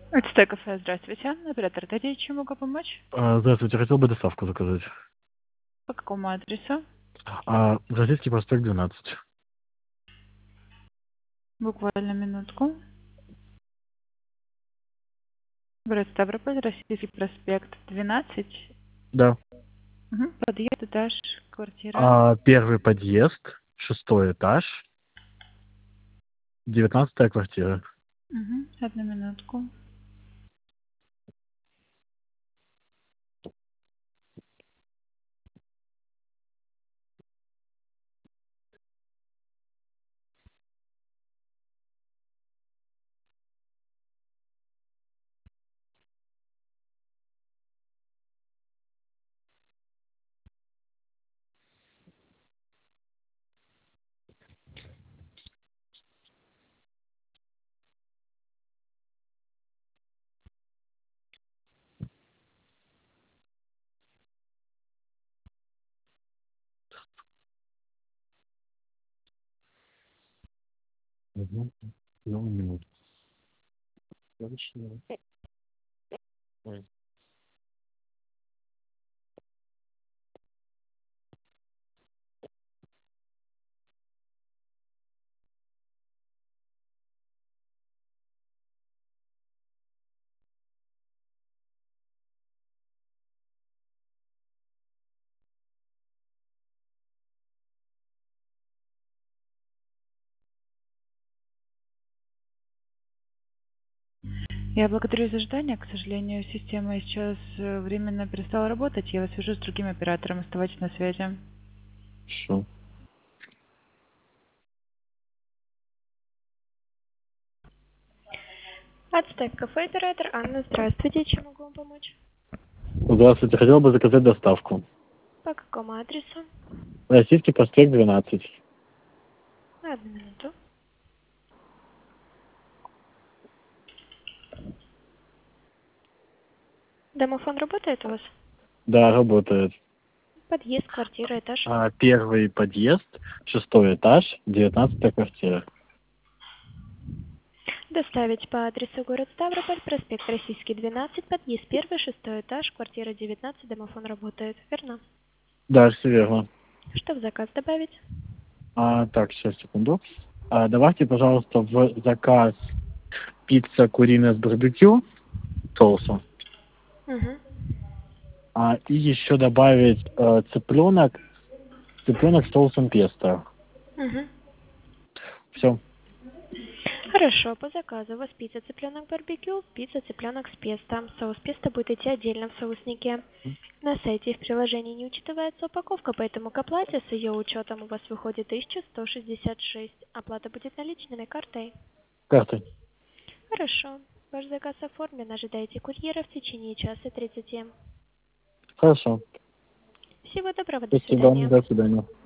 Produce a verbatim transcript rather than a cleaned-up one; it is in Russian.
Это Стэй кафе, здравствуйте. Оператор Т, чем могу помочь? А, Здравствуйте, хотел бы доставку заказать. По какому адресу? А, Российский проспект двенадцать. Буквально минутку. Город Ставрополь, Российский проспект двенадцать. Да. Угу. Подъезд, этаж, квартира. А, первый подъезд, шестой этаж, девятнадцатая квартира. Угу. Одну минутку. Угу. Ну, минут. Точно. Ой. Я благодарю за ожидание. К сожалению, система сейчас э, временно перестала работать. Я вас свяжу с другим оператором. Оставайтесь на связи. Хорошо. Ацтек кафе, оператор Анна, здравствуйте, чем могу вам помочь? Здравствуйте, хотел бы заказать доставку. По какому адресу? Российский проспект двенадцать. Одну минуту. Домофон работает у вас? Да, работает. Подъезд, квартира, этаж. А, первый подъезд, шестой этаж, девятнадцатая квартира. Доставить по адресу город Ставрополь, проспект Российский, двенадцать, подъезд первый, шестой этаж, квартира девятнадцать, домофон работает. Верно? Да, все верно. Что в заказ добавить? А, так, сейчас, секунду. А, давайте, пожалуйста, в заказ пицца куриная с барбекю соусом. Угу. А, и еще добавить э, цыпленок, цыпленок с соусом песто. Угу. Все. Хорошо, по заказу у вас пицца цыпленок барбекю, пицца цыпленок с песто. Соус песто будет идти отдельно в соуснике. На сайте и в приложении не учитывается упаковка, поэтому к оплате с ее учетом у вас выходит тысяча сто шестьдесят шесть. Оплата будет наличными картой. Картой. Хорошо. Ваш заказ оформлен. Ожидайте курьера в течение часа тридцати. Хорошо. Всего доброго. До Спасибо. свидания. До свидания.